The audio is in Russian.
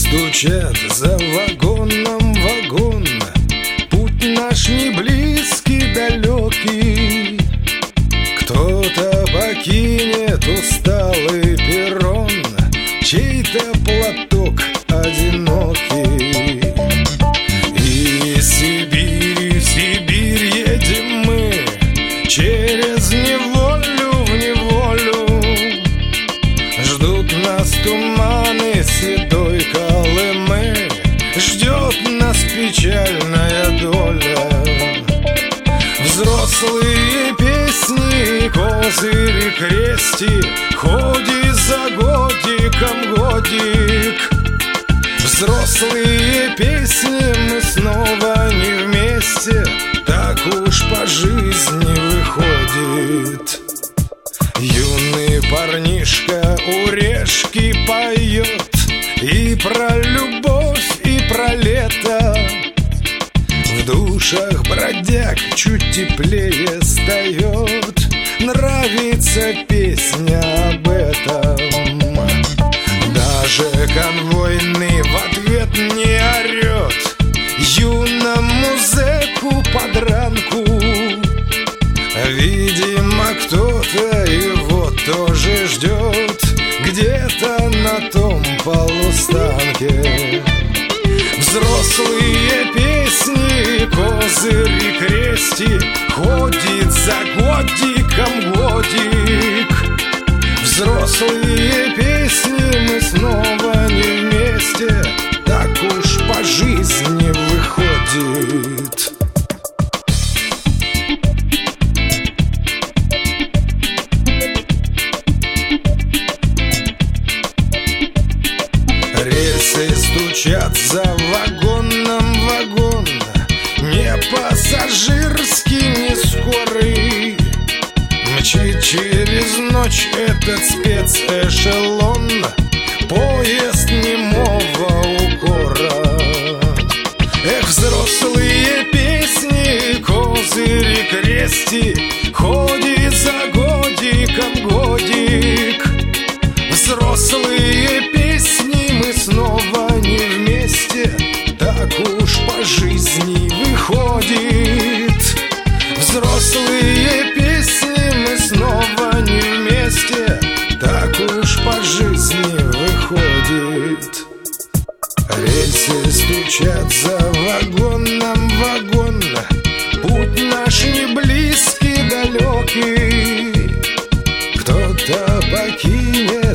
стучат за вагоном вагон. Путь наш не близкий, далекий. Кто-то покинет усталый перрон, чей-то платок одинокий. И из Сибири в Сибирь едем мы, через неволю в неволю. Ждут нас туманы седой Колымы, ждет нас печальная доля. Взрослые песни, козырь и крестик, ходи за годиком годик. Взрослые песни, мы снова не вместе, так уж по жизни выходит. Юный парнишка у решки поет и про любовь, и про лето. В душах бродяг чуть теплее стает, нравится песня об этом. Даже конвойный в ответ не орет юному зэку подранку. Видимо, кто-то его тоже ждет где-то на том полустанке. Взрослые песни, козырь и крестик, ходит за годиком годик. Взрослые песни, мы снова не вместе, так уж по жизни выходит. Рельсы стучат за вагоном вагон, не пассажирский, не скорый. Мчит через ночь этот спецэшелон, поезд немого укора. Эх, взрослые песни, козырь и крестик, ходит за годиком годик. Взрослые песни, мы снова не вместе, так уж по жизни выходит. Взрослые песни, мы снова не вместе, так уж по жизни выходит. Рельсы стучат за вагоном вагон, путь наш не близкий, далекий. Кто-то покинет